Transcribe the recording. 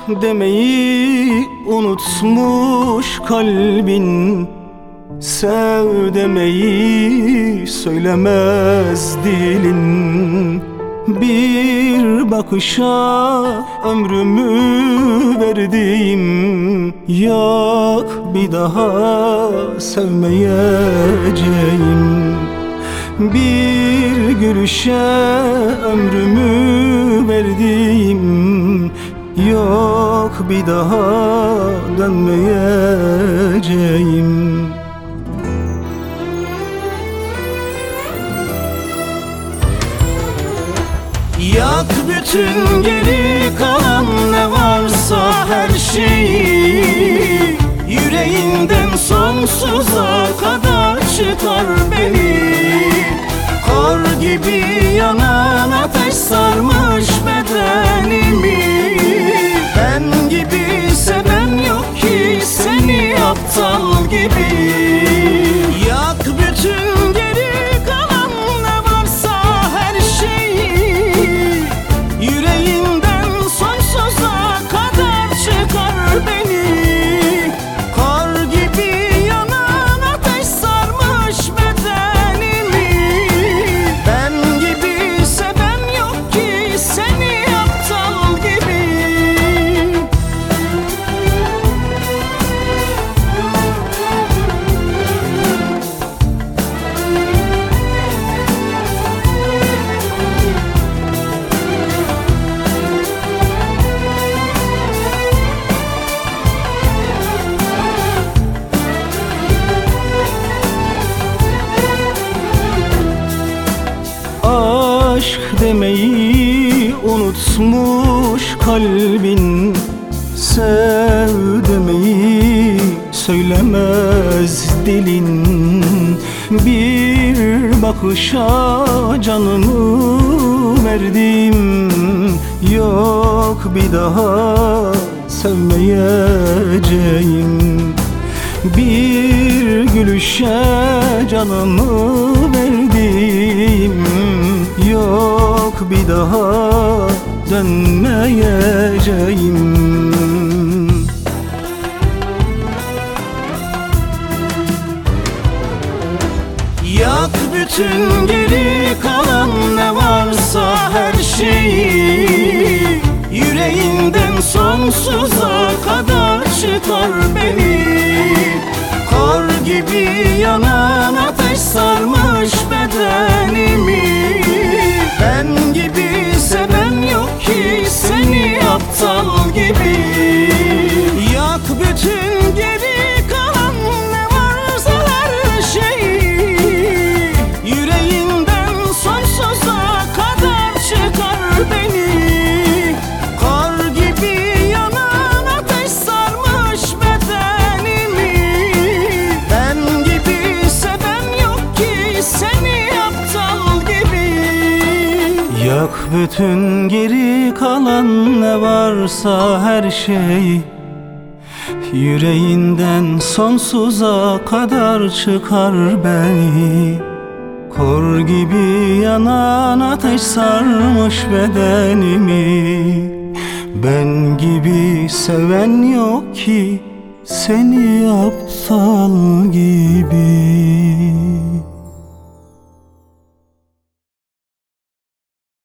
demeyi unutmuş kalbin, sev demeyi söylemez dilin. Bir bakışa ömrümü verdim, yok bir daha sevmeyeceğim. Bir gülüşe ömrümü verdim, yok bir daha dönmeyeceğim. Yak bütün geri kalan ne varsa her şeyi, yüreğinden sonsuza kadar çıkar beni. Kor gibi yanan ateş sarmış bedenimi, ben gibi seven yok ki seni aptal gibi. Yak bütün geri kalan ne varsa her şeyi, yüreğinden sonsuza kadar çıkar beni. Kor gibi yanan ateş sarmış bedenimi, ben gibi seven yok ki seni aptal gibi. Aşk demeyi unutmuş kalbin, sev demeyi söylemez dilin. Bir bakışa canımı verdim, yok bir daha sevmeyeceğim. Bir gülüşe canımı verdim, yok bir daha dönmeyeceğim. Yak bütün geri kalan ne varsa her şeyi, yüreğinden sonsuza kadar çıkar beni. Kor gibi yanan ateş sarmış bedenimi, ben gibi seven yok ki seni aptal gibi. Yak bütün geri kalan ne varsa her şeyi, yüreğinden sonsuza kadar çıkar beni. Kor gibi yanan ateş sarmış bedenimi, ben gibi seven yok ki seni aptal gibi. Yak bütün geri kalan ne varsa her şey, yüreğinden sonsuza kadar çıkar beni. Kor gibi yanan ateş sarmış bedenimi, ben gibi seven yok ki seni aptal gibi.